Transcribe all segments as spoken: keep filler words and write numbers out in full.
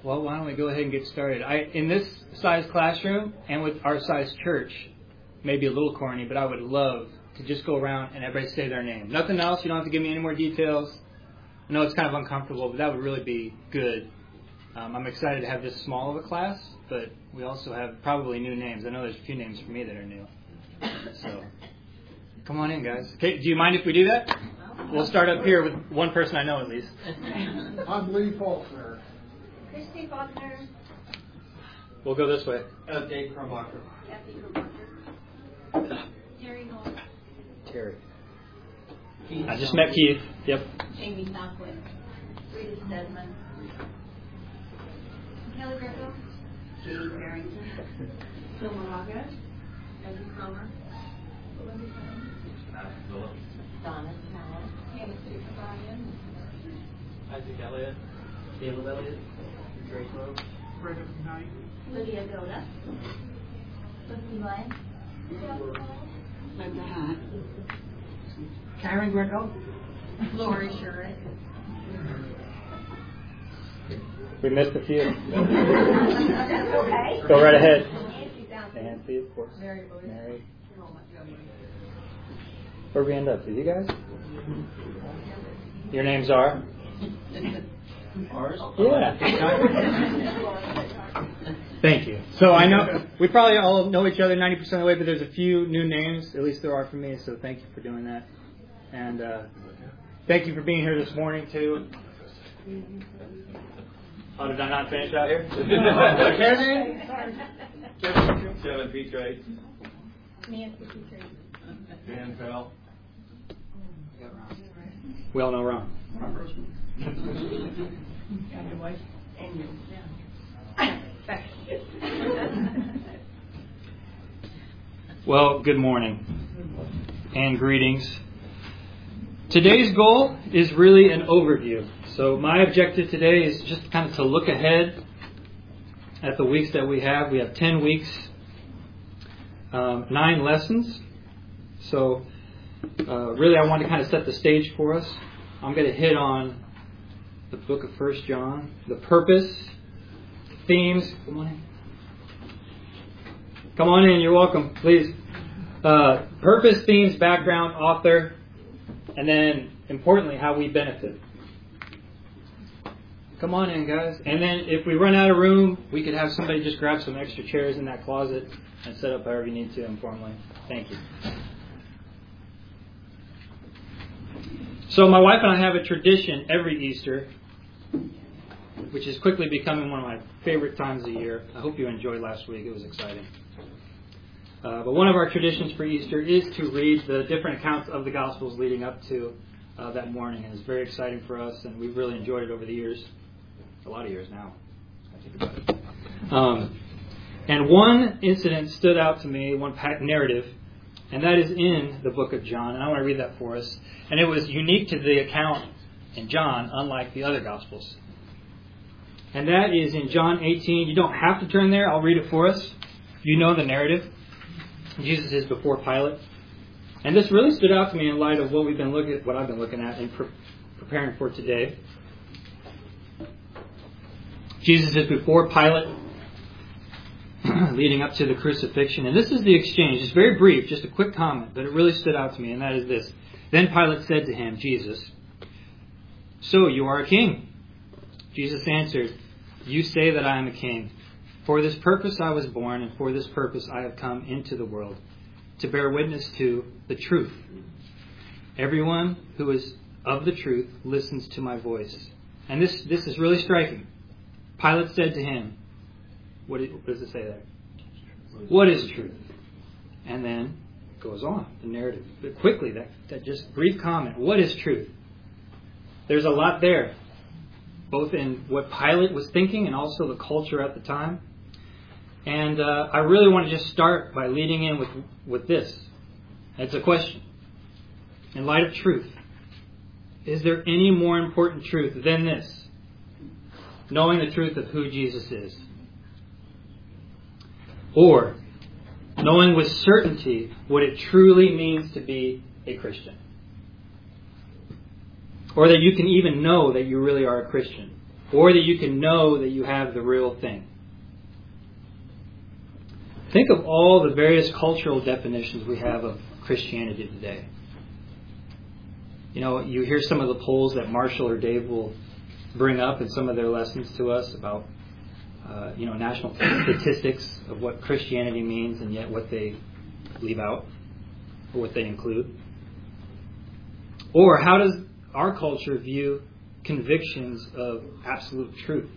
Well, why don't we go ahead and get started? I, in this size classroom and with our size church, maybe a little corny, but I would love to just go around and everybody say their name. Nothing else. You don't have to give me any more details. I know it's kind of uncomfortable, but that would really be good. Um, I'm excited to have this small of a class, but we also have probably new names. I know there's a few names for me that are new. So, come on in, guys. Okay, do you mind if we do that? We'll start up here with one person I know at least. I'm Lee Faulkner. Christy Faulkner. We'll go this way. Uh, Dave Krumbacher. Kathy Krumbacher. Terry Knoll. Terry. I just met Keith. Yep. Amy Knockwin. Rita Stedman. Kelly Greco. Katie Barrington. Phil Moraga. Eddie Cromer. Belinda Cohen. Donna Talent. Hannah Stephen Bryan. Isaac Elliott. Caleb Elliott. Grace Rose. Brenda Knight. Lydia Goda. Lindsay Blank. Linda Hunt. Karen Greco. Lori Sherritt. We missed a few. That's okay. Go right ahead. Nancy Fountain. Nancy, of course. Mary Lewis. Mary. Where we end up? With you guys? Your names are? Ours? Yeah. Thank you. So I know we probably all know each other ninety percent of the way, but there's a few new names. At least there are for me. So thank you for doing that, and uh, thank you for being here this morning too. Oh, did I not finish out here? Kevin. Kevin Petrie. Nancy Petrie. Dan Fell. We all know Ron. Well, good morning and greetings. Today's goal is really an overview. So my objective today is just kind of to look ahead at the weeks that we have. We have ten weeks, um, nine lessons. So uh, really I want to kind of set the stage for us. I'm going to hit on the book of First John, the purpose, themes. Come on in. Come on in. You're welcome. Please. Uh, purpose, themes, background, author, and then importantly, how we benefit. Come on in, guys. And then if we run out of room, we could have somebody just grab some extra chairs in that closet and set up however you need to informally. Thank you. So my wife and I have a tradition every Easter, which is quickly becoming one of my favorite times of the year. I hope you enjoyed last week. It was exciting. Uh, but one of our traditions for Easter is to read the different accounts of the Gospels leading up to uh, that morning. And it's very exciting for us, and we've really enjoyed it over the years. A lot of years now, I think about it. Um, and one incident stood out to me, one narrative, and that is in the book of John. And I want to read that for us. And it was unique to the account in John, unlike the other Gospels. And that is in John eighteen. You don't have to turn there. I'll read it for us. You know the narrative. Jesus is before Pilate. And this really stood out to me in light of what we've been looking at, what I've been looking at and pre- preparing for today. Jesus is before Pilate, leading up to the crucifixion. And this is the exchange. It's very brief, just a quick comment, but it really stood out to me, and that is this. Then Pilate said to him, Jesus, "So you are a king?" Jesus answered, "You say that I am a king. For this purpose I was born, and for this purpose I have come into the world, to bear witness to the truth. Everyone who is of the truth listens to my voice." And this, this is really striking. Pilate said to him, what, is, what does it say there? What is truth? And then goes on, the narrative. But quickly, that, that just brief comment. What is truth? There's a lot there, both in what Pilate was thinking and also the culture at the time. And uh, I really want to just start by leading in with, with this. It's a question. In light of truth, is there any more important truth than this? Knowing the truth of who Jesus is. Or knowing with certainty what it truly means to be a Christian. Or that you can even know that you really are a Christian. or that you can know that you have the real thing. Think of all the various cultural definitions we have of Christianity today. You know, you hear some of the polls that Marshall or Dave will bring up in some of their lessons to us about, uh, you know, national statistics of what Christianity means and yet what they leave out or what they include. Or how does our culture view convictions of absolute truth?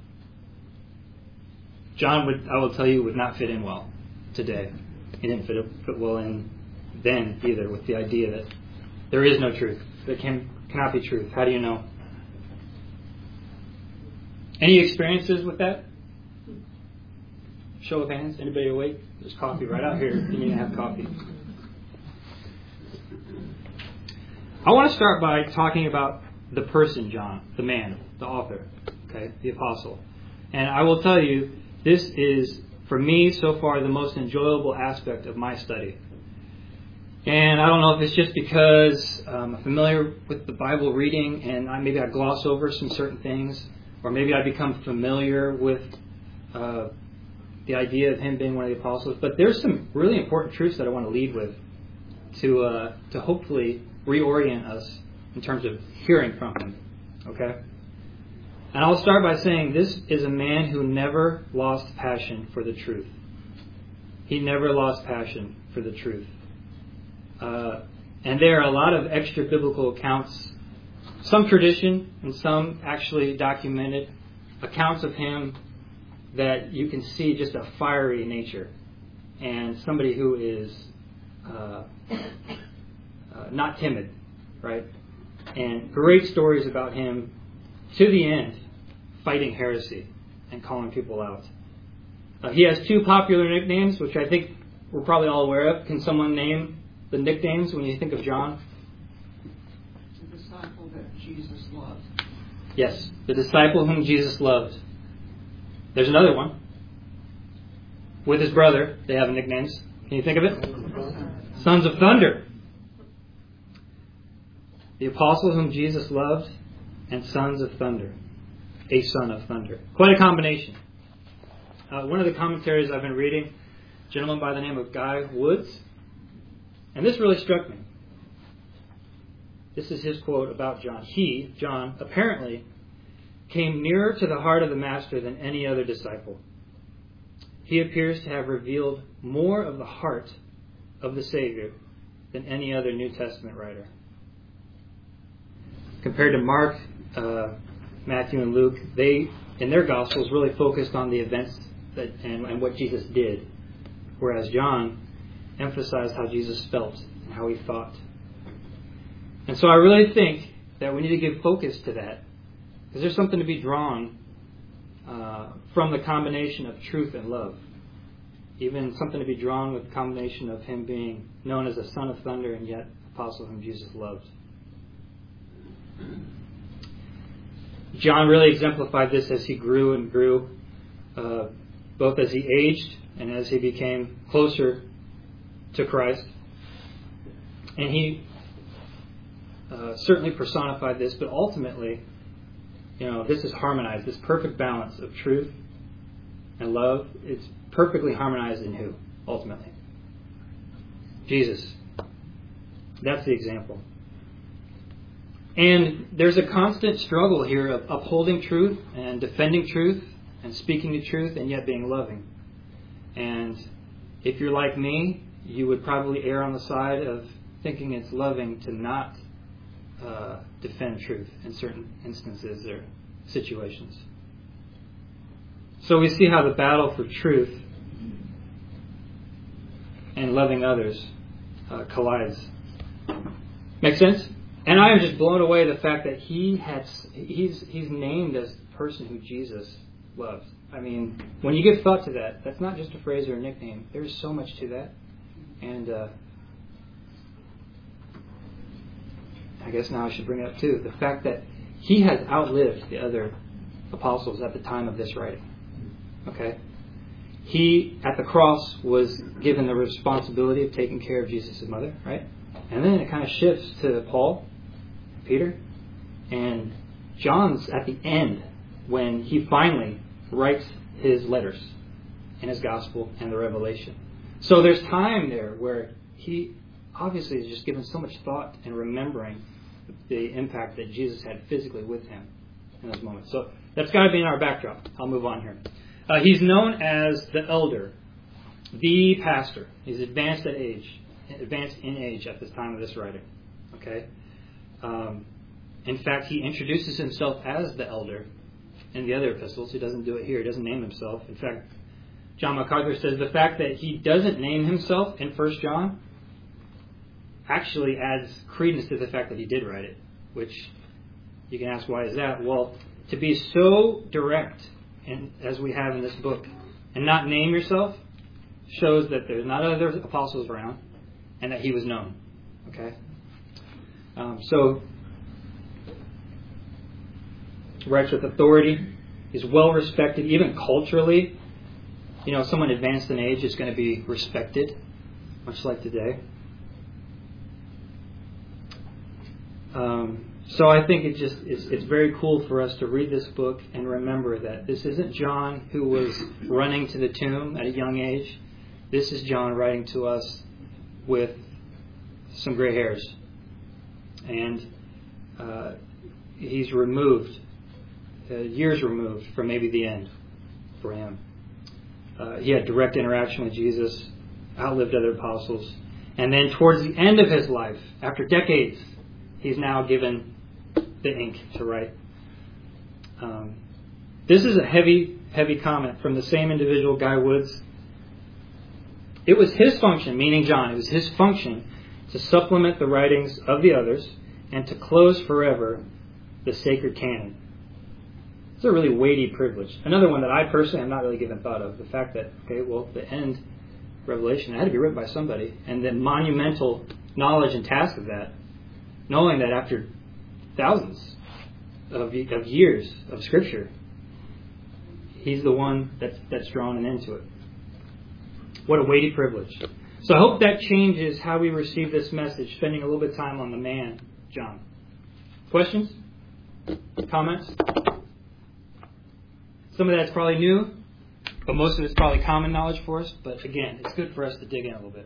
John would, I will tell you, would not fit in well today. He didn't fit, fit well in then either with the idea that there is no truth. There can, cannot be truth. How do you know? Any experiences with that? Show of hands. Anybody awake? There's coffee right out here. You need to have coffee. I want to start by talking about the person, John, the man, the author, okay, the apostle. And I will tell you, this is, for me, so far, the most enjoyable aspect of my study. And I don't know if it's just because um, I'm familiar with the Bible reading and I, maybe I gloss over some certain things, or maybe I become familiar with uh, the idea of him being one of the apostles. But there's some really important truths that I want to lead with to uh, to hopefully reorient us in terms of hearing from him. Okay? And I'll start by saying this is a man who never lost passion for the truth. He never lost passion for the truth. Uh, and there are a lot of extra biblical accounts, some tradition and some actually documented accounts of him that you can see just a fiery nature and somebody who is uh, uh, not timid, right? And great stories about him to the end fighting heresy and calling people out. Uh, he has two popular nicknames, which I think we're probably all aware of. Can someone name the nicknames when you think of John? The disciple that Jesus loved. Yes, the disciple whom Jesus loved. There's another one. With his brother, they have nicknames. Can you think of it? Sons of Thunder. The apostle whom Jesus loved and Sons of Thunder. A son of thunder. Quite a combination. Uh, one of the commentaries I've been reading, a gentleman by the name of Guy Woods, and this really struck me. This is his quote about John. He, John, apparently came nearer to the heart of the Master than any other disciple. He appears to have revealed more of the heart of the Savior than any other New Testament writer. Compared to Mark, uh, Matthew, and Luke, they, in their Gospels, really focused on the events that, and, and what Jesus did, whereas John emphasized how Jesus felt and how he thought. And so I really think that we need to give focus to that, because there's something to be drawn uh, from the combination of truth and love. Even something to be drawn with the combination of him being known as a son of thunder and yet apostle whom Jesus loved. John really exemplified this as he grew and grew, uh, both as he aged and as he became closer to Christ. And he uh, certainly personified this, but ultimately, you know, this is harmonized, this perfect balance of truth and love. It's perfectly harmonized in who, ultimately? Jesus. That's the example. And there's a constant struggle here of upholding truth and defending truth and speaking the truth and yet being loving. And if you're like me, you would probably err on the side of thinking it's loving to not uh, defend truth in certain instances or situations. So we see how the battle for truth and loving others uh, collides. Make sense? And I am just blown away the fact that he had he's he's named as the person who Jesus loves. I mean, when you give thought to that, that's not just a phrase or a nickname. There's so much to that. And uh, I guess now I should bring it up too. The fact that he has outlived the other apostles at the time of this writing. Okay? He, at the cross, was given the responsibility of taking care of Jesus' mother, right? And then it kind of shifts to Paul, Peter, and John's at the end when he finally writes his letters and his gospel and the Revelation. So there's time there where he obviously is just given so much thought and remembering the impact that Jesus had physically with him in those moments. So that's got to be in our backdrop. I'll move on here. Uh, he's known as the elder, the pastor. He's advanced at age, advanced in age at this time of this writing. Okay. Um, in fact, he introduces himself as the elder in the other epistles. He doesn't do it here. He doesn't name himself. In fact, John MacArthur says the fact that he doesn't name himself in First John actually adds credence to the fact that he did write it, which you can ask, why is that? Well, to be so direct, and as we have in this book, and not name yourself shows that there's not other apostles around and that he was known. Okay? Um, so, writes with authority. He's well respected, even culturally. You know, someone advanced in age is going to be respected, much like today. Um, so I think it just it's, it's very cool for us to read this book and remember that this isn't John who was running to the tomb at a young age. This is John writing to us with some gray hairs. And uh, he's removed, uh, years removed from maybe the end for him. Uh, he had direct interaction with Jesus, outlived other apostles. And then towards the end of his life, after decades, he's now given the ink to write. Um, this is a heavy, heavy comment from the same individual, Guy Woods. It was his function, meaning John, it was his function to supplement the writings of the others and to close forever the sacred canon. It's a really weighty privilege. Another one that I personally have not really given thought of, the fact that, okay, well, the end Revelation had to be written by somebody, and the monumental knowledge and task of that, knowing that after thousands of, of years of Scripture, he's the one that's, that's drawn an end to it. What a weighty privilege. So I hope that changes how we receive this message, spending a little bit of time on the man, John. Questions? Comments? Some of that's probably new, but most of it's probably common knowledge for us. But again, it's good for us to dig in a little bit.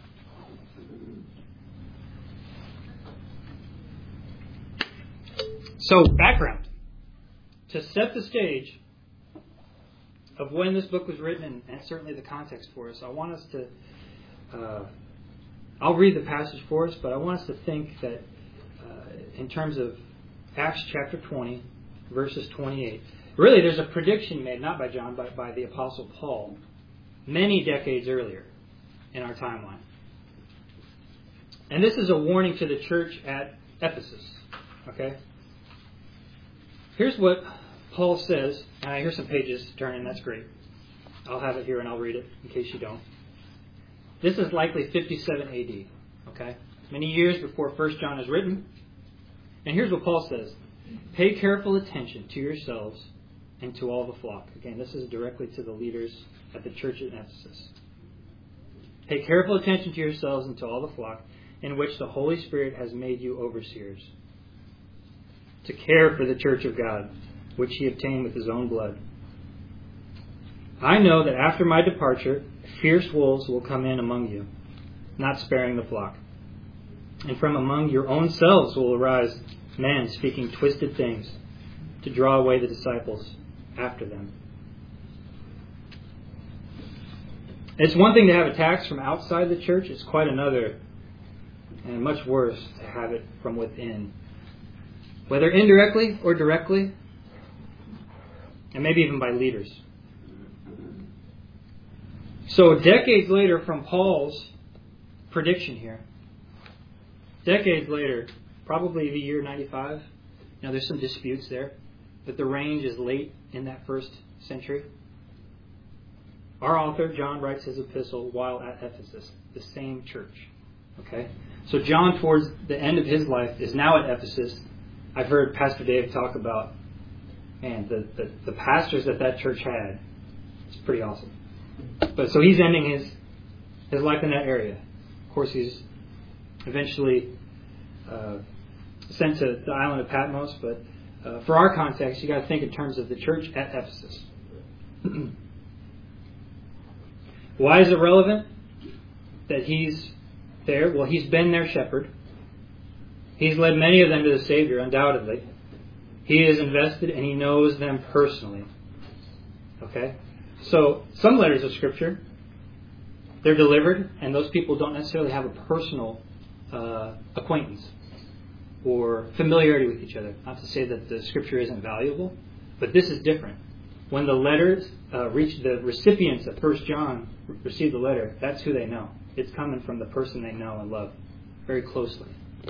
So, background. To set the stage of when this book was written, and, and certainly the context for us, I want us to, uh, I'll read the passage for us, but I want us to think that uh, in terms of Acts chapter twenty, verses twenty-eight. Really, there's a prediction made, not by John, but by the Apostle Paul, many decades earlier in our timeline. And this is a warning to the church at Ephesus. Okay? Here's what Paul says, and I hear some pages turning, that's great. I'll have it here and I'll read it in case you don't. This is likely fifty-seven A D, okay? Many years before First John is written. And here's what Paul says. Pay careful attention to yourselves and to all the flock. Again, this is directly to the leaders at the church in Ephesus. Pay careful attention to yourselves and to all the flock in which the Holy Spirit has made you overseers, to care for the church of God, which he obtained with his own blood. I know that after my departure, fierce wolves will come in among you, not sparing the flock. And from among your own selves will arise men speaking twisted things to draw away the disciples after them. It's one thing to have attacks from outside the church. It's quite another, and much worse, to have it from within. Whether indirectly or directly, and maybe even by leaders. So decades later from Paul's prediction here, decades later, probably the year ninety-five, you know, there's some disputes there, but the range is late in that first century. Our author, John, writes his epistle while at Ephesus, the same church. Okay? So John, towards the end of his life, is now at Ephesus. I've heard Pastor Dave talk about, man, the, the, the pastors that that church had. It's pretty awesome. But so he's ending his his life in that area. Of course, he's eventually uh, sent to the island of Patmos, but uh, for our context, you got to think in terms of the church at Ephesus. Why is it relevant that he's there? Well, he's been their shepherd. He's led many of them to the Savior, undoubtedly. He is invested and he knows them personally. Okay? So, some letters of Scripture, they're delivered, and those people don't necessarily have a personal uh, acquaintance or familiarity with each other. Not to say that the Scripture isn't valuable, but this is different. When the letters uh, reach the recipients of First John, receive the letter, that's who they know. It's coming from the person they know and love very closely.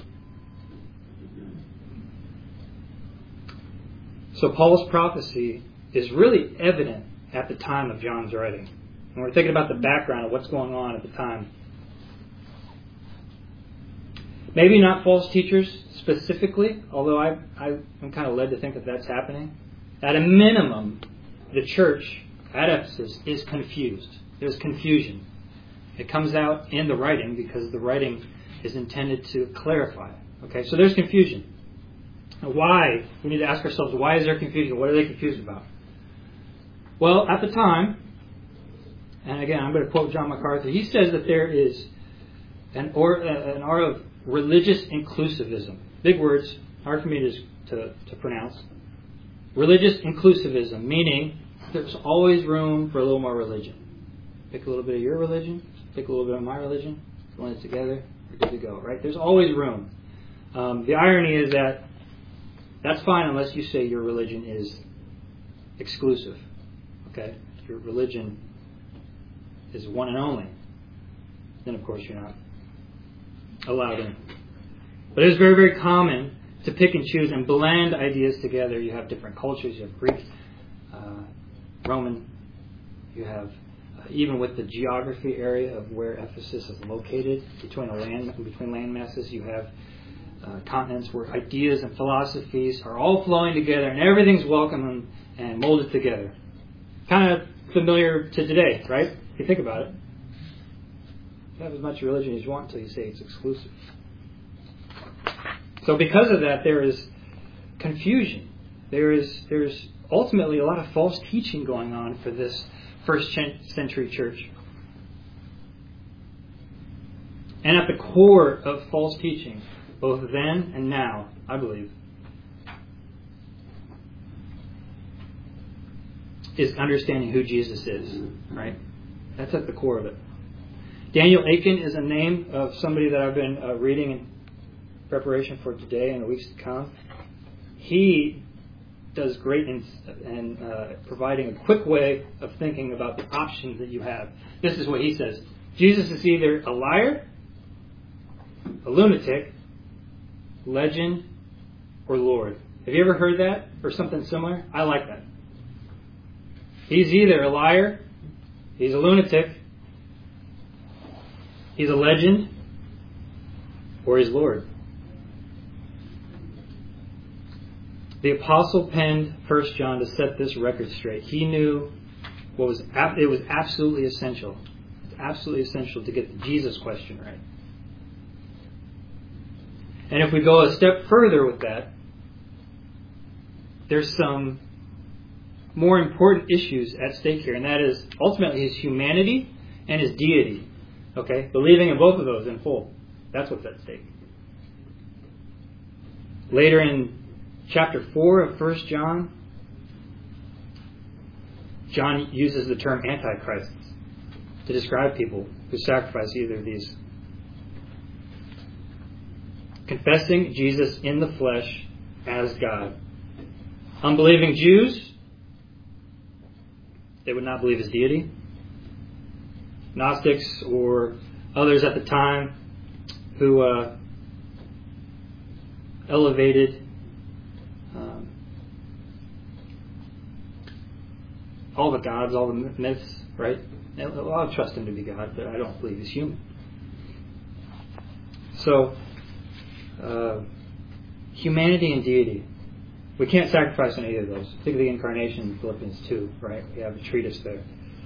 So Paul's prophecy is really evident at the time of John's writing. And we're thinking about the background of what's going on at the time. Maybe not false teachers specifically, although I, I, I'm kind of led to think that that's happening. At a minimum, the church at Ephesus is confused. There's confusion. It comes out in the writing because the writing is intended to clarify. Okay, so there's confusion. Now why? We need to ask ourselves, why is there confusion? What are they confused about? Well, at the time, and again, I'm going to quote John MacArthur, he says that there is an, or, an aura of religious inclusivism. Big words, hard for me to, to, to pronounce. Religious inclusivism, meaning there's always room for a little more religion. Pick a little bit of your religion, pick a little bit of my religion, blend it together, we're good to go, right? There's always room. Um, the irony is that that's fine unless you say your religion is exclusive. Okay? If your religion is one and only, then of course you're not allowed in. But it's very, very common to pick and choose and blend ideas together. You have different cultures. You have Greek, uh, Roman. You have, uh, even with the geography area of where Ephesus is located, between a land between land masses, you have uh, continents where ideas and philosophies are all flowing together, and everything's welcome and, and molded together. Kind of familiar to today, right? If you think about it. You have as much religion as you want until you say it's exclusive. So because of that, there is confusion. There is there's ultimately a lot of false teaching going on for this first century church. And at the core of false teaching, both then and now, I believe, is understanding who Jesus is. Right? That's at the core of it. Daniel Aiken is a name of somebody that I've been uh, reading in preparation for today and the weeks to come. He does great in, in uh, providing a quick way of thinking about the options that you have. This is what he says. Jesus is either a liar, a lunatic, legend, or Lord. Have you ever heard that or something similar? I like that. He's either a liar, he's a lunatic, he's a legend, or he's Lord. The apostle penned First John to set this record straight. He knew what was it was absolutely essential. It's absolutely essential to get the Jesus question right. And if we go a step further with that, there's some more important issues at stake here, and that is ultimately his humanity and his deity. Okay? Believing in both of those in full. That's what's at stake. Later in chapter four of First John, John uses the term antichrists to describe people who sacrifice either of these. Confessing Jesus in the flesh as God. Unbelieving Jews, they would not believe his deity. Gnostics or others at the time who uh, elevated um, all the gods, all the myths, right? Well, I'll trust him to be God, but I don't believe he's human. So, uh, humanity and deity. We can't sacrifice on either of those. Think of the incarnation in Philippians two, right? We have a treatise there.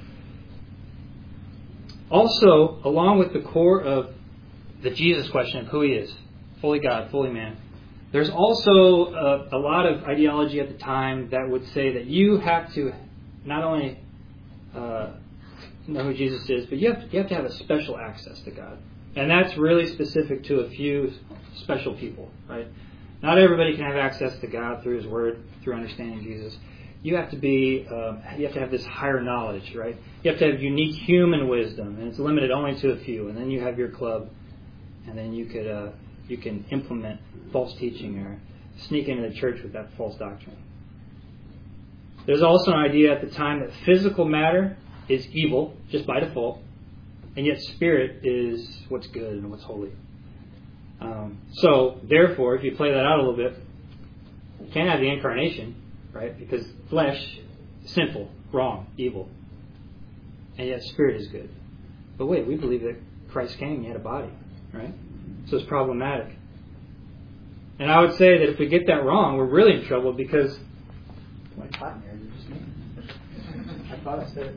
Also, along with the core of the Jesus question of who he is, fully God, fully man, There's also a, a lot of ideology at the time that would say that you have to not only uh, know who Jesus is, but you have, to, you have to have a special access to God. And that's really specific to a few special people, right? Not everybody can have access to God through His Word, through understanding Jesus. You have to be, um, you have to have this higher knowledge, right? You have to have unique human wisdom, and it's limited only to a few. And then you have your club, and then you could, uh, you can implement false teaching or sneak into the church with that false doctrine. There's also an idea at the time that physical matter is evil just by default, and yet spirit is what's good and what's holy. Um, so, therefore, if you play that out a little bit, you can't have the incarnation, right? Because flesh is sinful, wrong, evil. And yet spirit is good. But wait, we believe that Christ came and He had a body, right? So it's problematic. And I would say that if we get that wrong, we're really in trouble because... My hot in here, is it just me? I thought I said it.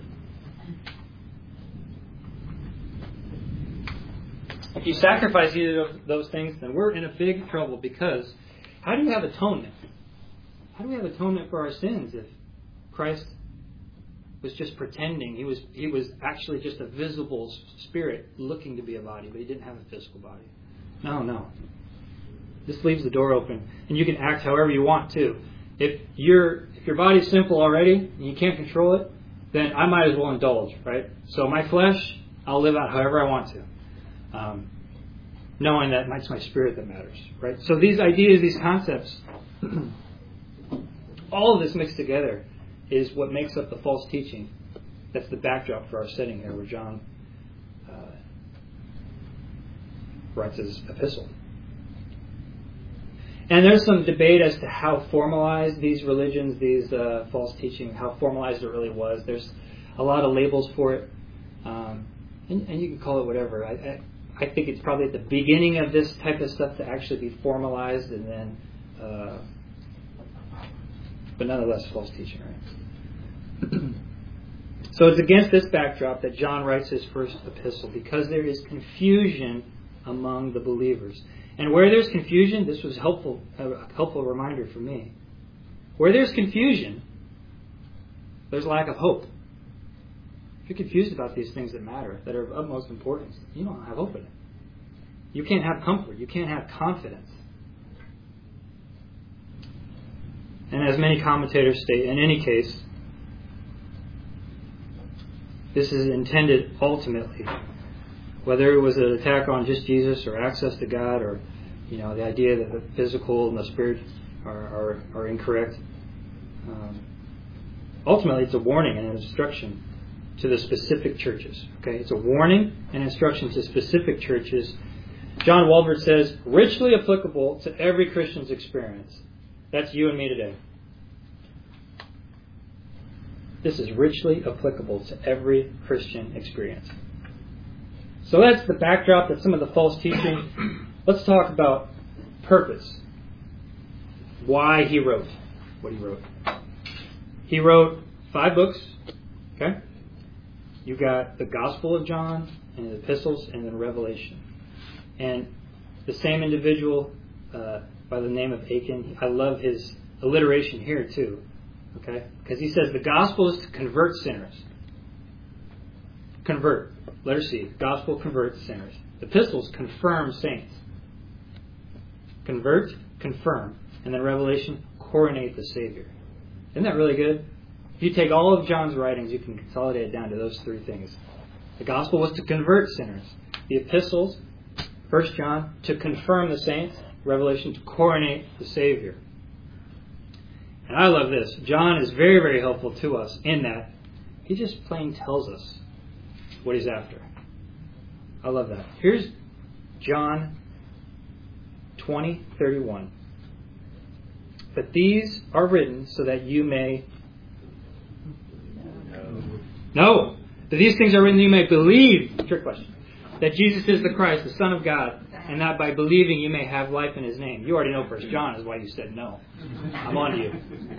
If you sacrifice either of those things, then we're in a big trouble because how do you have atonement? How do we have atonement for our sins if Christ was just pretending? He was he was actually just a visible spirit looking to be a body, but He didn't have a physical body. No, no. This leaves the door open, and you can act however you want to. If your if your body's sinful already and you can't control it, then I might as well indulge, right? So my flesh, I'll live out however I want to. Um, knowing that it's my spirit that matters, right? So these ideas, these concepts, all of this mixed together is what makes up the false teaching. That's the backdrop for our setting here, where John uh, writes his epistle. And there's some debate as to how formalized these religions, these uh, false teaching, how formalized it really was. There's a lot of labels for it, um, and, and you can call it whatever. I, I, I think it's probably at the beginning of this type of stuff to actually be formalized, and then, uh, but nonetheless, false teaching, right? So it's against this backdrop that John writes his first epistle, because there is confusion among the believers. And where there's confusion, this was helpful, a helpful reminder for me. Where there's confusion, there's lack of hope. If you're confused about these things that matter, that are of utmost importance, you don't have hope in it. You can't have comfort. You can't have confidence. And as many commentators state, in any case, this is intended ultimately, whether it was an attack on just Jesus or access to God, or you know the idea that the physical and the spirit are are, are incorrect. Um, ultimately, it's a warning and an instruction to the specific churches. Okay, it's a warning and instruction to specific churches. John Walvoord says, richly applicable to every Christian's experience. That's you and me today. This is richly applicable to every Christian experience. So that's the backdrop, that's some of the false teaching. Let's talk about purpose. Why he wrote what he wrote. He wrote five books. Okay? You got the Gospel of John and the epistles and then Revelation. And the same individual uh, by the name of Aiken, I love his alliteration here too. Okay? Because he says the gospel is to convert sinners. Convert. Letter C. Gospel converts sinners. Epistles confirm saints. Convert, confirm. And then Revelation, coronate the Savior. Isn't that really good? If you take all of John's writings, you can consolidate it down to those three things. The gospel was to convert sinners. The epistles, First John, to confirm the saints. Revelation, to coronate the Savior. And I love this. John is very, very helpful to us in that he just plain tells us what he's after. I love that. Here's John twenty thirty-one. But these are written so that you may... No. That these things are written that you may believe. Trick question. That Jesus is the Christ, the Son of God, and that by believing you may have life in His name. You already know First John is why you said no. I'm on to you.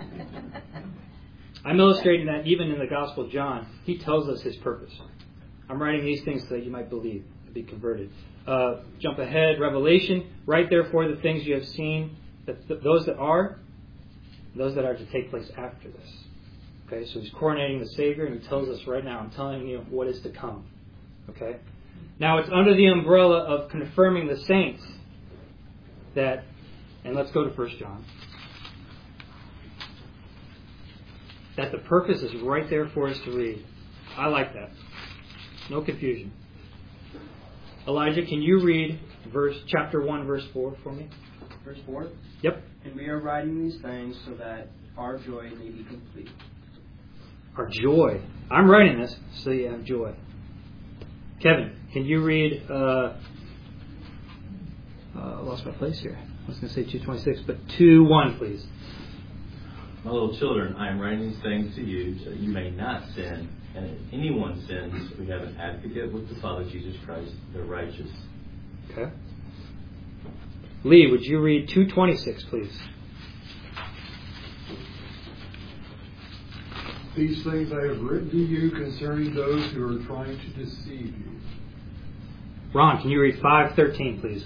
I'm illustrating that even in the Gospel of John, he tells us his purpose. I'm writing these things so that you might believe, to be converted. Uh, jump ahead, Revelation. Write therefore the things you have seen, that th- those that are, those that are to take place after this. Okay, so he's coronating the Savior, and he tells us right now, I'm telling you what is to come. Okay? Now it's under the umbrella of confirming the saints that, and let's go to First John, that the purpose is right there for us to read. I like that. No confusion. Elijah, can you read verse chapter one, verse four for me? Verse four? Yep. And we are writing these things so that our joy may be complete. Our joy. I'm writing this so you have joy. Kevin, can you read, uh, uh, I lost my place here. I was going to say two twenty-six, but two one, please. My little children, I am writing these things to you so that you may not sin. And if anyone sins, we have an advocate with the Father, Jesus Christ, the righteous. Okay. Lee, would you read two twenty-six, please? These things I have written to you concerning those who are trying to deceive you. Ron, can you read five thirteen, please?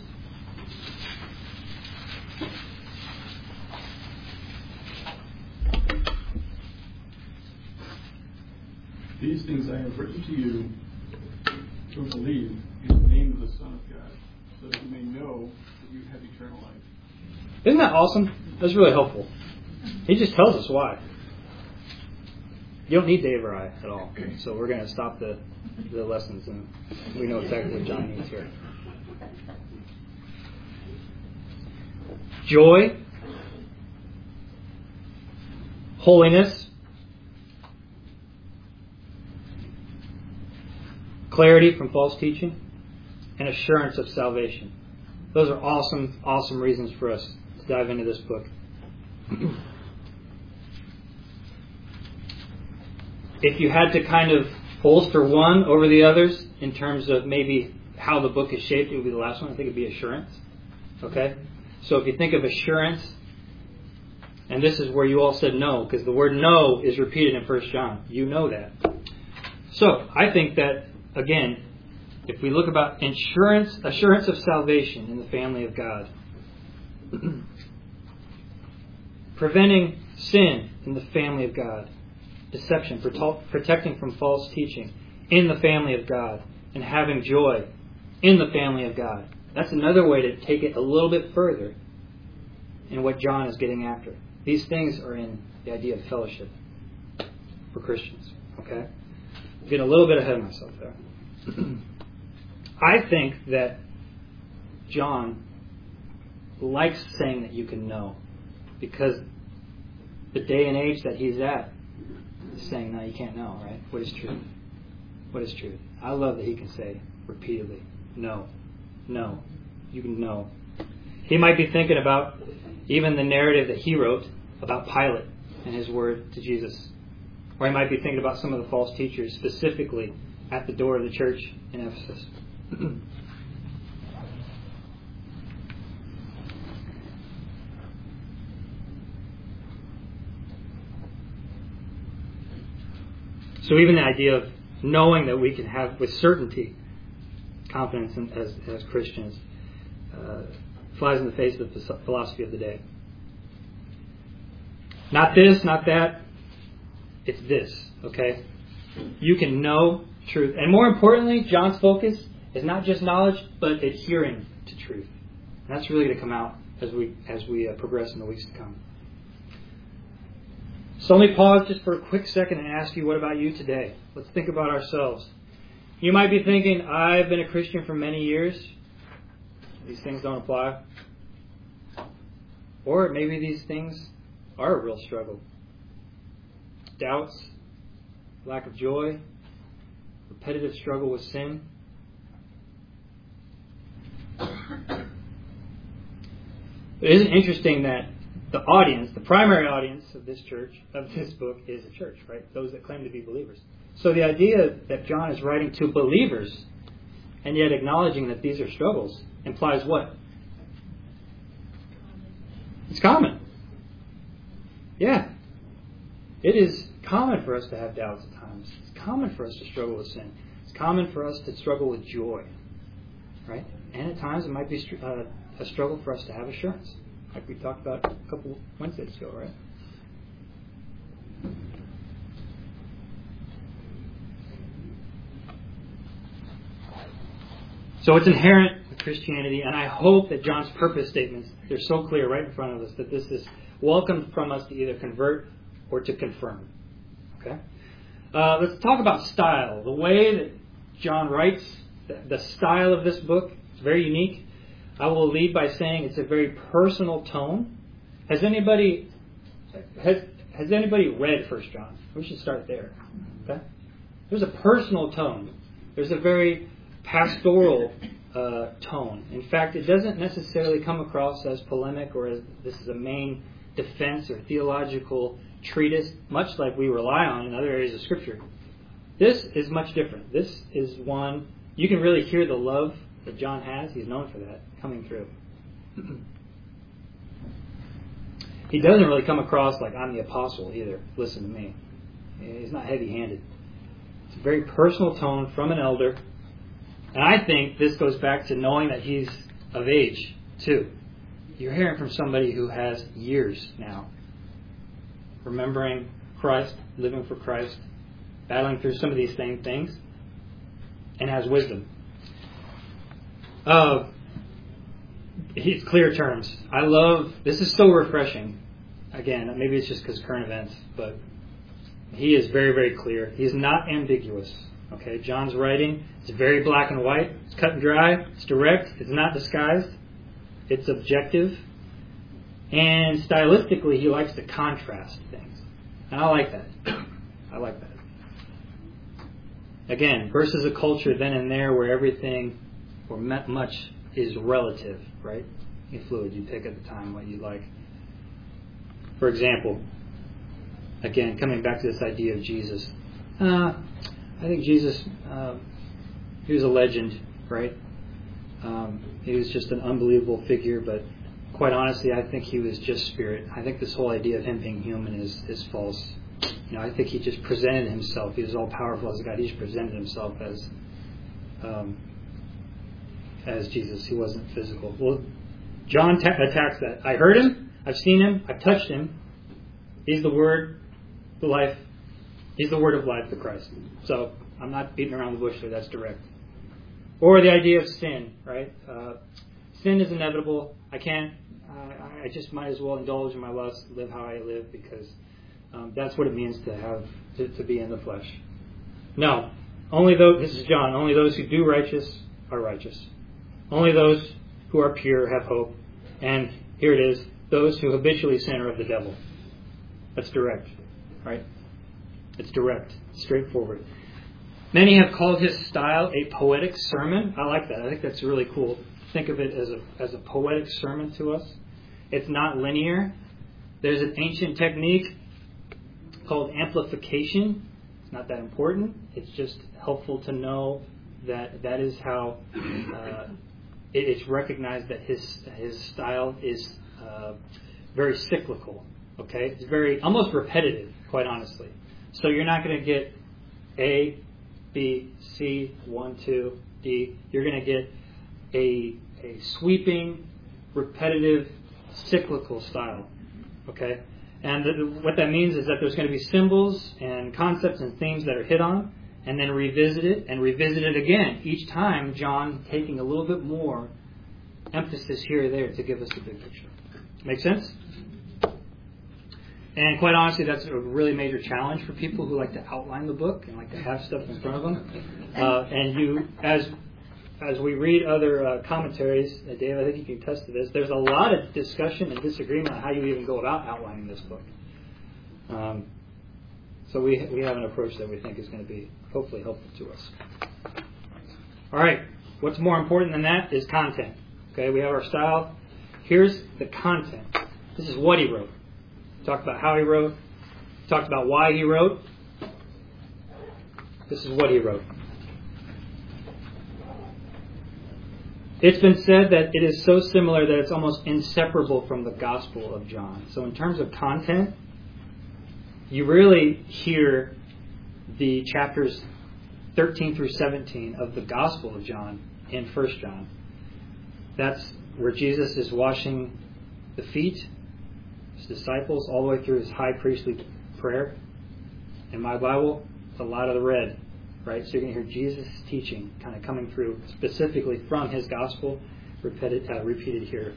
These things I have written to you who believe in the name of the Son of God, so that you may know that you have eternal life. Isn't that awesome? That's really helpful. He just tells us why. You don't need Dave or I at all. So we're going to stop the, the lessons, and we know exactly what John needs here. Joy, holiness, clarity from false teaching, and assurance of salvation. Those are awesome, awesome reasons for us to dive into this book. If you had to kind of bolster one over the others in terms of maybe how the book is shaped, it would be the last one. I think it would be assurance. Okay? So if you think of assurance, and this is where you all said no, because the word no is repeated in First John. You know that. So I think that, again, if we look about insurance, assurance of salvation in the family of God, preventing sin in the family of God, deception, protecting from false teaching in the family of God, and having joy in the family of God. That's another way to take it a little bit further in what John is getting after. These things are in the idea of fellowship for Christians. Okay? I'm getting a little bit ahead of myself there. I think that John likes saying that you can know, because the day and age that he's at is saying, no, you can't know, right? What is truth? What is truth? I love that he can say repeatedly, no, no, you can know. He might be thinking about even the narrative that he wrote about Pilate and his word to Jesus. Or he might be thinking about some of the false teachers specifically at the door of the church in Ephesus. So even the idea of knowing that we can have with certainty confidence in, as, as Christians uh, flies in the face of the philosophy of the day. Not this, not that. It's this, okay? You can know truth. And more importantly, John's focus is not just knowledge, but adhering to truth. And that's really going to come out as we as we uh, progress in the weeks to come. So let me pause just for a quick second and ask you, what about you today? Let's think about ourselves. You might be thinking, I've been a Christian for many years. These things don't apply. Or maybe these things are a real struggle. Doubts, lack of joy, repetitive struggle with sin. But isn't it interesting that the audience, the primary audience of this church, of this book, is a church, right? Those that claim to be believers. So the idea that John is writing to believers and yet acknowledging that these are struggles implies what? It's common. Yeah. It is common for us to have doubts at times. It's common for us to struggle with sin. It's common for us to struggle with joy. Right? And at times it might be uh, a struggle for us to have assurance. like we talked about a couple Wednesdays ago, right? So it's inherent with Christianity, and I hope that John's purpose statements, they're so clear right in front of us, that this is welcomed from us to either convert or to confirm. Okay? Uh, let's talk about style. The way that John writes, the, the style of this book is very unique. I will lead by saying it's a very personal tone. Has anybody has has anybody read First John? We should start there. Okay? There's a personal tone. There's a very pastoral uh, tone. In fact, it doesn't necessarily come across as polemic or as this is a main defense or theological treatise, much like we rely on in other areas of Scripture. This is much different. This is one, you can really hear the love that John has. He's known for that, coming through. He doesn't really come across like I'm the apostle either. Listen to me. He's not heavy-handed. It's a very personal tone from an elder. And I think this goes back to knowing that he's of age, too. You're hearing from somebody who has years now. Remembering Christ, living for Christ, battling through some of these same things, and has wisdom. Uh, he's clear terms. I love, this is so refreshing. Again, maybe it's just because of current events, but he is very, very clear. He is not ambiguous. Okay, John's writing, it's very black and white. It's cut and dry. It's direct. It's not disguised. It's objective. And stylistically, he likes to contrast things. And I like that. I like that. Again, versus a culture then and there where everything, or much, is relative, right? You're fluid. You pick at the time what you like. For example, again, coming back to this idea of Jesus. Uh, I think Jesus, uh, he was a legend, right? Um, he was just an unbelievable figure, but quite honestly, I think he was just spirit. I think this whole idea of him being human is, is false. You know, I think he just presented himself. He was all powerful as a God. He just presented himself as um, as Jesus. He wasn't physical. Well, John ta- attacks that. I heard him. I've seen him. I've touched him. He's the Word, the life. He's the Word of life, the Christ. So I'm not beating around the bush there. That's direct. Or the idea of sin, right? Uh, sin is inevitable. I can't. Uh, I just might as well indulge in my lust, live how I live, because um, that's what it means to have to, to be in the flesh. No, only those. This is John. Only those who do righteous are righteous. Only those who are pure have hope. And here it is: those who habitually sin are of the devil. That's direct, right? It's direct, straightforward. Many have called his style a poetic sermon. I like that. I think that's really cool. Think of it as a as a poetic sermon to us. It's not linear. There's an ancient technique called amplification. It's not that important. It's just helpful to know that that is how uh, it, it's recognized that his his style is uh, very cyclical. Okay, it's very almost repetitive, quite honestly. So you're not going to get A, B, C, one, two, D. You're going to get a a sweeping, repetitive, cyclical style. Okay? And the, what that means is that there's going to be symbols and concepts and themes that are hit on, and then revisited and revisited again. Each time, John taking a little bit more emphasis here or there to give us a big picture. Make sense? And quite honestly, that's a really major challenge for people who like to outline the book and like to have stuff in front of them. Uh, and you, as as we read other uh, commentaries, uh, Dave, I think you can attest to this, there's a lot of discussion and disagreement on how you even go about outlining this book. Um, so we we have an approach that we think is going to be hopefully helpful to us. All right, what's more important than that is content. Okay, we have our style. Here's the content. This is what he wrote. Talked about how he wrote. Talked about why he wrote. This is what he wrote. It's been said that it is so similar that it's almost inseparable from the Gospel of John. So in terms of content, you really hear the chapters thirteen through seventeen of the Gospel of John in First John. That's where Jesus is washing the feet, his disciples, all the way through his high priestly prayer. In my Bible, it's a lot of the red, right? So you're going to hear Jesus' teaching kind of coming through specifically from his gospel, repeated, uh, repeated here.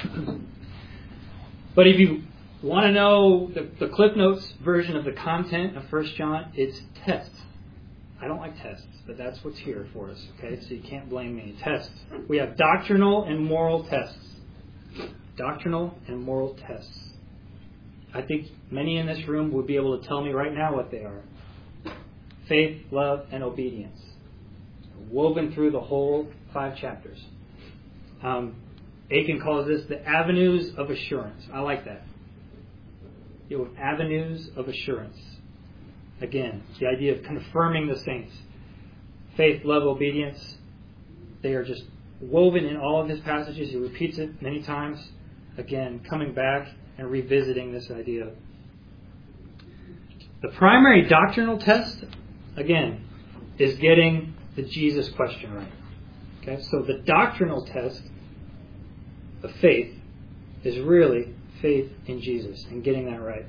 But if you want to know the, the Cliff Notes version of the content of First John, it's tests. I don't like tests, but that's what's here for us, okay? So you can't blame me. Tests. We have doctrinal and moral tests. Doctrinal and moral tests. I think many in this room would be able to tell me right now what they are. Faith, love, and obedience. Woven through the whole five chapters. Um, Aiken calls this the avenues of assurance. I like that. You have avenues of assurance. Again, the idea of confirming the saints. Faith, love, obedience. They are just woven in all of his passages. He repeats it many times. Again, coming back and revisiting this idea. The primary doctrinal test, again, is getting the Jesus question right. Okay, so the doctrinal test of faith is really faith in Jesus and getting that right.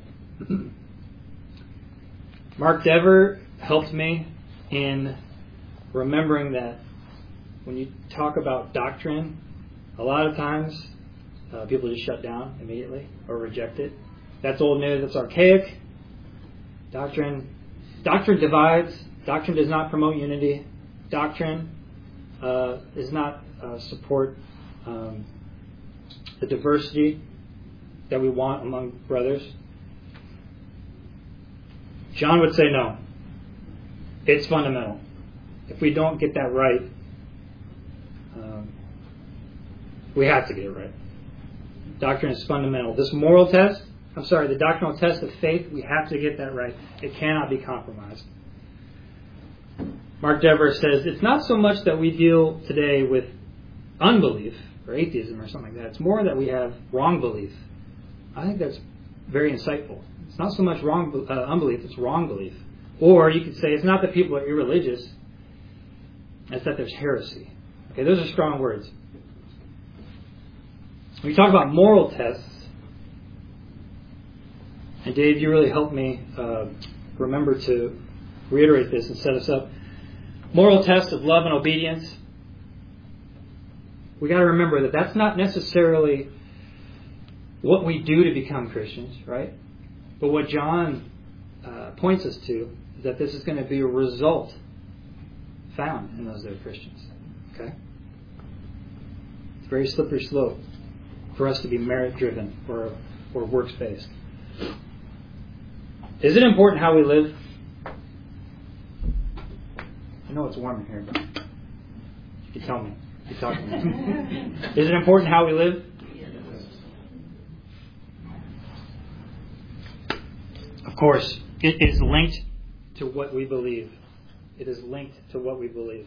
Mark Dever helped me in remembering that when you talk about doctrine, a lot of times uh, people just shut down immediately or reject it. That's old news. That's archaic. Doctrine, doctrine divides. Doctrine does not promote unity. Doctrine uh, does not uh, support um, the diversity that we want among brothers. John would say no. It's fundamental. If we don't get that right, um, we have to get it right. Doctrine is fundamental. This moral test, I'm sorry, the doctrinal test of faith, we have to get that right. It cannot be compromised. Mark Dever says, it's not so much that we deal today with unbelief or atheism or something like that. It's more that we have wrong belief. I think that's very insightful. It's not so much wrong uh, unbelief, it's wrong belief. Or you could say it's not that people are irreligious, it's that there's heresy. Okay, those are strong words. When you talk about moral tests, and Dave, you really helped me uh, remember to reiterate this and set us up. Moral tests of love and obedience. We got to remember that that's not necessarily what we do to become Christians, right? But what John uh, points us to is that this is going to be a result found in those that are Christians. Okay? It's a very slippery slope for us to be merit-driven or, or works-based. Is it important how we live? I know it's warm in here, but you can tell me. You can talk to me. Is it important how we live? Of course, it is linked to what we believe. It is linked to what we believe.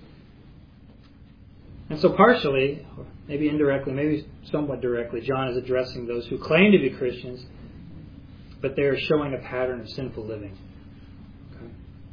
And so partially, or maybe indirectly, maybe somewhat directly, John is addressing those who claim to be Christians, but they are showing a pattern of sinful living. Okay.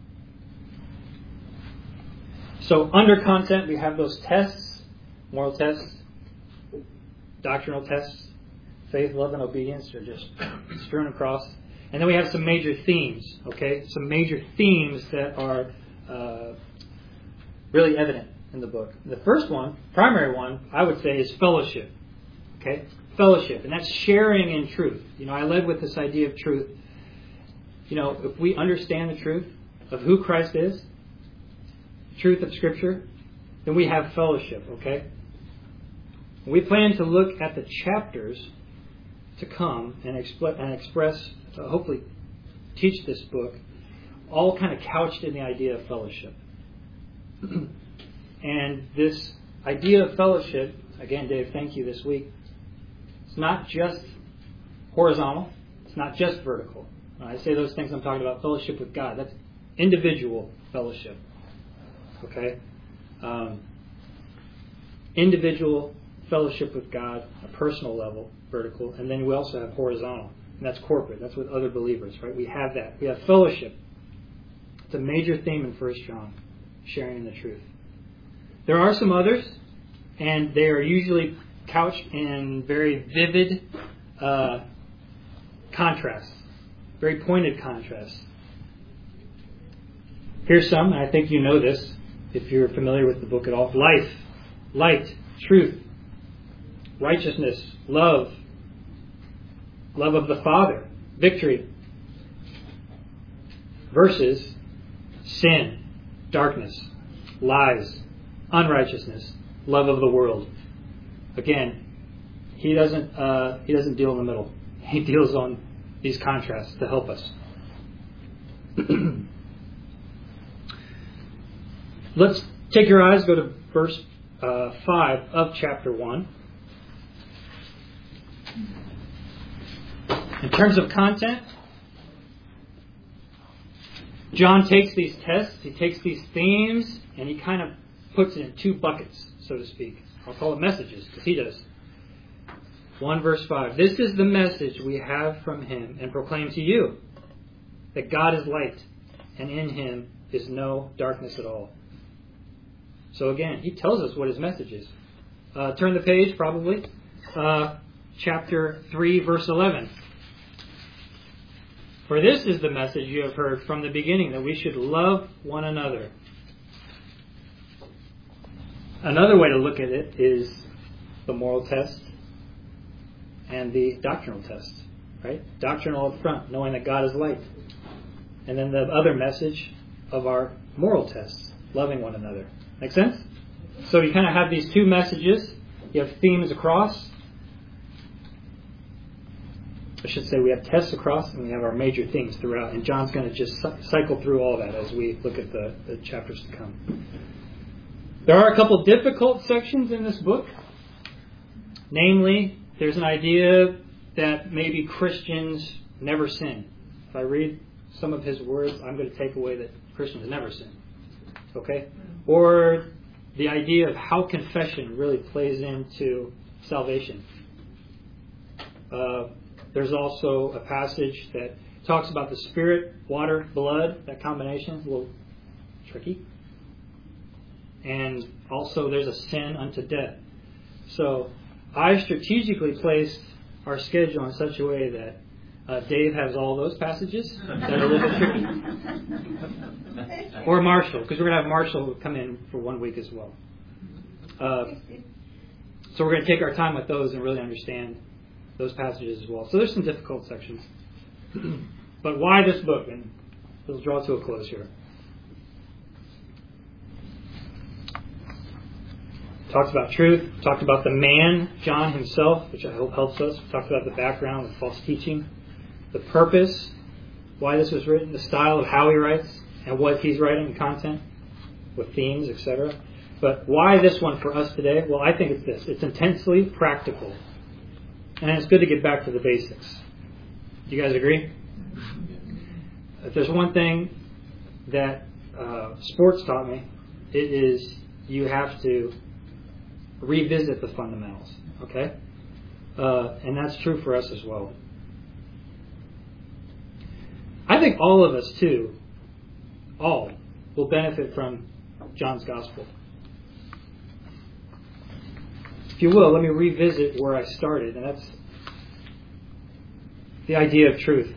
So under content, we have those tests, moral tests, doctrinal tests, faith, love, and obedience are just strewn across. And then we have some major themes, okay? Some major themes that are uh, really evident in the book. The first one, primary one, I would say is fellowship, okay? Fellowship, and that's sharing in truth. You know, I led with this idea of truth. You know, if we understand the truth of who Christ is, the truth of Scripture, then we have fellowship, okay? We plan to look at the chapters to come and, expl- and express, uh, hopefully teach this book, all kind of couched in the idea of fellowship. And this idea of fellowship, again, Dave, thank you this week, it's not just horizontal, it's not just vertical. When I say those things, I'm talking about fellowship with God. That's individual fellowship. Okay? Um, individual fellowship with God, a personal level, vertical, and then we also have horizontal, and that's corporate. That's with other believers, right? We have that. We have fellowship. It's a major theme in First John, sharing the truth. There are some others, and they are usually couched in very vivid uh, contrasts, very pointed contrasts. Here's some, and I think you know this if you're familiar with the book at all. Life, light, truth, righteousness, love, love of the Father, victory, versus sin, darkness, lies, unrighteousness, love of the world. Again, he doesn't uh, he doesn't deal in the middle. He deals on these contrasts to help us. Let's take your eyes, go to verse uh, five of chapter one. In terms of content, John takes these tests, he takes these themes, and he kind of puts it in two buckets, so to speak. I'll call it messages, because he does. one verse five. This is the message we have from him and proclaim to you, that God is light, and in him is no darkness at all. So again, he tells us what his message is. Uh, turn the page, probably. Uh, chapter three, verse eleven. For this is the message you have heard from the beginning, that we should love one another. Another way to look at it is the moral test and the doctrinal test. Right? Doctrinal up front, knowing that God is light. And then the other message of our moral tests, loving one another. Make sense? So you kind of have these two messages. You have themes across. I should say we have tests across, and we have our major themes throughout. And John's going to just cycle through all that as we look at the, the chapters to come. There are a couple difficult sections in this book. Namely, there's an idea that maybe Christians never sin. If I read some of his words, I'm going to take away that Christians never sin. Okay? Or the idea of how confession really plays into salvation. Uh, there's also a passage that talks about the Spirit, water, blood. That combination is a little tricky. And also there's a sin unto death. So I strategically placed our schedule in such a way that uh, Dave has all those passages that are a little bit tricky. Or Marshall, because we're going to have Marshall come in for one week as well. Uh, so we're going to take our time with those and really understand those passages as well. So there's some difficult sections. But why this book? And we'll draw to a close here. Talked about truth. Talked about the man, John himself, which I hope helps us. Talked about the background of false teaching. The purpose, why this was written. The style of how he writes and what he's writing, content, with themes, et cetera. But why this one for us today? Well, I think it's this. It's intensely practical. And it's good to get back to the basics. Do you guys agree? If there's one thing that uh, sports taught me, it is you have to revisit the fundamentals. Okay? Uh, and that's true for us as well. I think all of us, too, all, will benefit from John's Gospel. If you will, let me revisit where I started, and that's the idea of truth.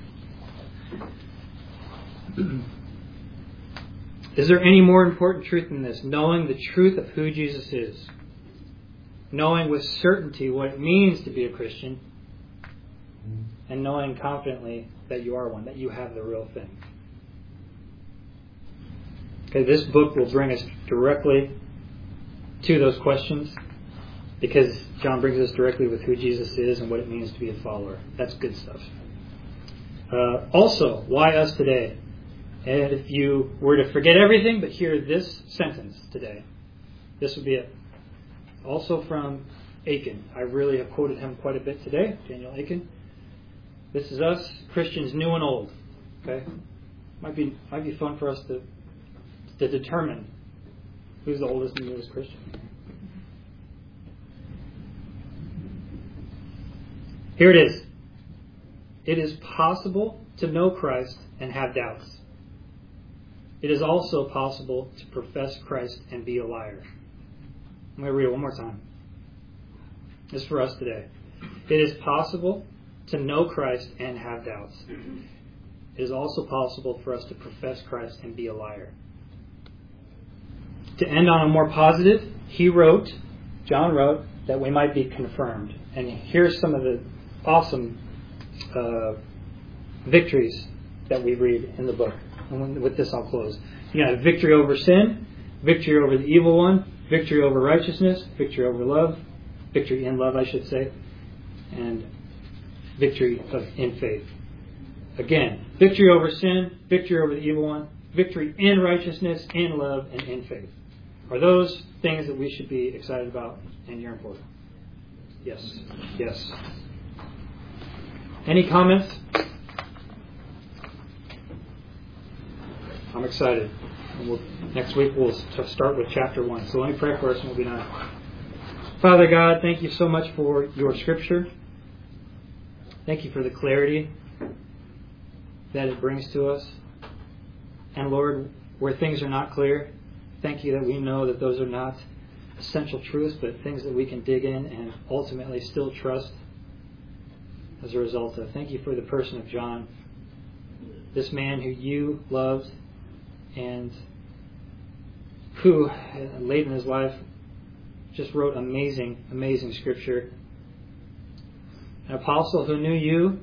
Is there any more important truth than this? Knowing the truth of who Jesus is. Knowing with certainty what it means to be a Christian. And knowing confidently that you are one, that you have the real thing. Okay, this book will bring us directly to those questions. Because John brings us directly with who Jesus is and what it means to be a follower. That's good stuff. Uh, also, why us today? And if you were to forget everything but hear this sentence today, this would be it. Also from Aiken. I really have quoted him quite a bit today, Daniel Aiken. This is us, Christians new and old. Okay? Might be might be fun for us to to determine who's the oldest and newest Christian. Here it is. It is possible to know Christ and have doubts. It is also possible to profess Christ and be a liar. I'm going to read it one more time. This is for us today. It is possible to know Christ and have doubts. It is also possible for us to profess Christ and be a liar. To end on a more positive, he wrote, John wrote, that we might be confirmed. And here's some of the awesome uh, victories that we read in the book. And with this I'll close. You have victory over sin, victory over the evil one, victory over righteousness, victory over love, victory in love I should say, and victory of, in faith. Again, victory over sin, victory over the evil one, victory in righteousness, in love, and in faith. Are those things that we should be excited about and yearn for? Yes. Yes. Any comments? I'm excited. And we'll, next week we'll start with chapter one. So let me pray for us and we'll be done. Father God, thank you so much for your Scripture. Thank you for the clarity that it brings to us. And Lord, where things are not clear, thank you that we know that those are not essential truths, but things that we can dig in and ultimately still trust as a result of. Thank you for the person of John, this man who you loved and who, late in his life, just wrote amazing, amazing Scripture. An apostle who knew you,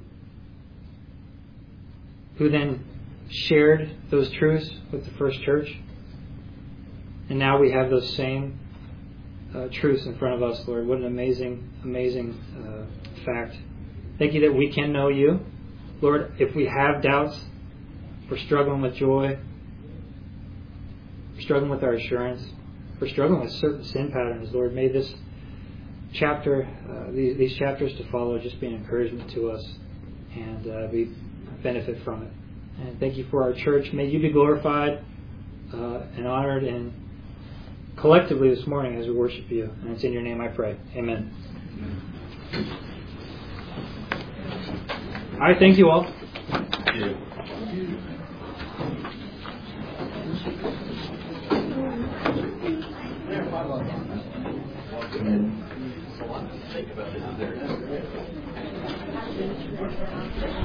who then shared those truths with the first church. And now we have those same uh, truths in front of us, Lord. What an amazing, amazing uh, fact. Thank you that we can know you. Lord, if we have doubts, if we're struggling with joy, we're struggling with our assurance, if we're struggling with certain sin patterns, Lord, may this chapter, uh, these, these chapters to follow just be an encouragement to us and uh, we benefit from it. And thank you for our church. May you be glorified uh, and honored and collectively this morning as we worship you. And it's in your name I pray. Amen. All right, thank you all. Thank you. Think about this.